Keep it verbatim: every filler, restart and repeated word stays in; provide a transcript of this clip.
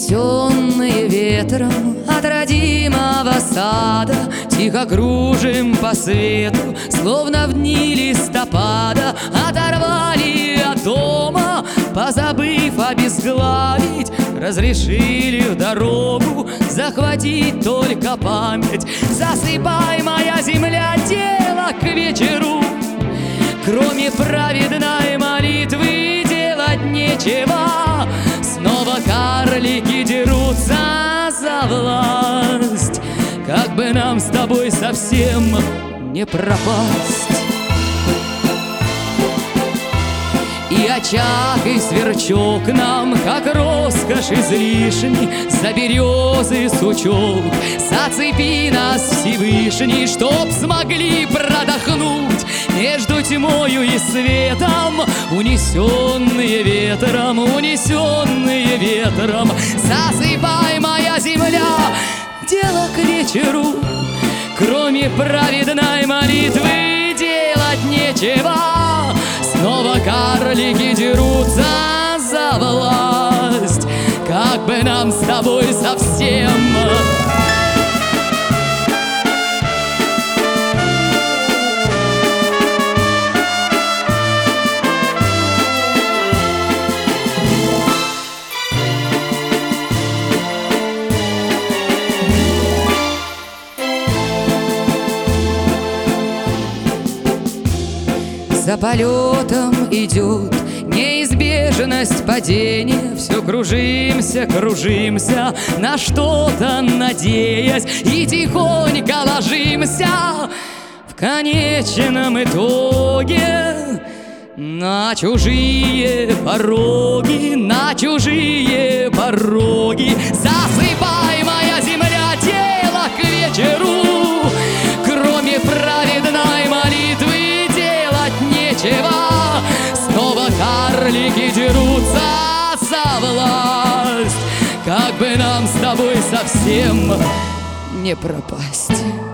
Унесенные ветром от родимого сада, тихо кружим по свету, словно в дни листопада. Оторвали от дома, позабыв обезглавить, разрешили в дорогу захватить только память. Засыпай, моя земля, дело к вечеру, кроме праведной молитвы делать нечего. Снова карлики дерутся за власть, как бы нам с тобой совсем не пропасть. И очаг, и сверчок нам, как роскошь излишней, за березы сучок зацепи нас, Всевышний, чтоб смогли продохнуть между тьмою и светом. Унесенные ветром, унесенные ветром, засыпай, моя земля, дело к вечеру, кроме праведной молитвы делать нечего. Снова карлики дерутся за власть, как бы нам с тобой совсем за полетом идет неизбежность падения. Все кружимся, кружимся, на что-то надеясь, и тихонько ложимся в конечном итоге на чужие пороги, на чужие пороги. Засыпай, моя земля, дело к вечеру, кроме праведной молитвы нечего. Снова карлики дерутся за власть, как бы нам с тобой совсем не пропасть.